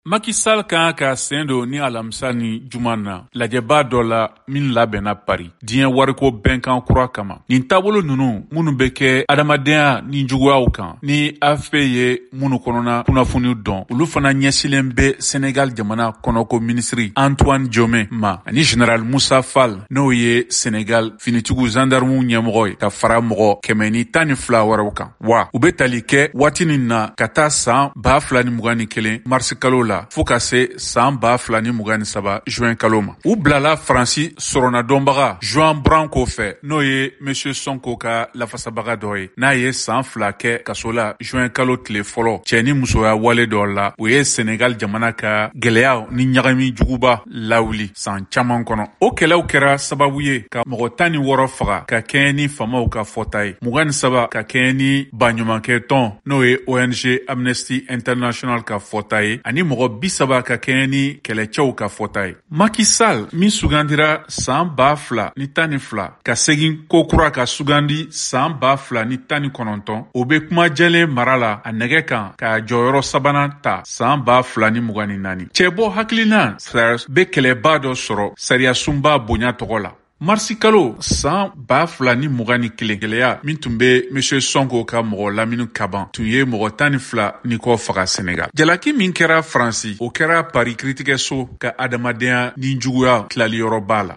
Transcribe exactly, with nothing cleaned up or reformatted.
Macky Sall kan ka sen do ni alamisa ni juman na lajɛba dɔ la min labɛnna Paris diɲɛ wariko bɛnkan kura kama. Nin taabolo nunu minnu bɛ kɛ adamadenya ni juguyaw kan ni A F P ye minnu kɔnɔna kunnafoniw dɔn olu fana ɲɛsilen bɛ Senegal jamana kɔnɔko minisiri Antoine Diome ma ani General Moussa Fall n'o ye Senegal finitigiw gendarmew ɲɛmɔgɔ ye ka fara mɔgɔ kɛmɛ ni tan ni fila wɛrɛw kan. Wa u bɛ tali kɛ waati nin na ka taa san ba fila ni mugan ni kelen marisi kalo la fo ka se san ba fila ni mugan ni saba juin kalo ma. U bilala Faransi sɔrɔna dɔnbaga Juan Branco fɛ n'o ye Monsieur Sonko ka lafasabaga dɔ ye n'a ye san fila kɛ kaso la juin kalo tile fɔlɔ cɛ ni musoya wale dɔ la o ye Senegal jamana ka gɛlɛyaw ni ɲagami juguba lawuli san caman kɔnɔ. O kɛlɛw kɛra sababu ye ka mɔgɔ tan ni wɔɔrɔ faga ka kɛɲɛ ni famaw ka fɔta ye mugan ni saba ka kɛɲɛ ni baɲumankɛ tɔn n'o ye O N G Amnesty International ka fɔta ye ani mɔgɔ bi saba ka kɛɲɛ ni kɛlɛcɛw ka fɔta ye. Macky Sall min sugandira san ba fila ni tan ni fila ka segin ko kura ka sugandi san ba fila ni tan ni kɔnɔntɔn o bɛ kuma jɛlen mara la a nɛgɛ kan ka jɔyɔrɔ sabanan ta san ba fila ni mugan ni naani. Cɛbɔ hakilina bɛ kɛlɛba dɔ sɔrɔ sariyasunba bonya tɔgɔ la. Marisi kalo san ba fila ni mugan ni kelen gɛlɛya min tun bɛ Monsieur Sonko ka mɔgɔ lamini kaban tun ye mɔgɔ tan ni fila ni kɔ faga Senegal. Jalaki min kɛra Faransi o kɛra Paris kiritigɛso ka adamadenya ni juguya tilaliyɔrɔ b'a la.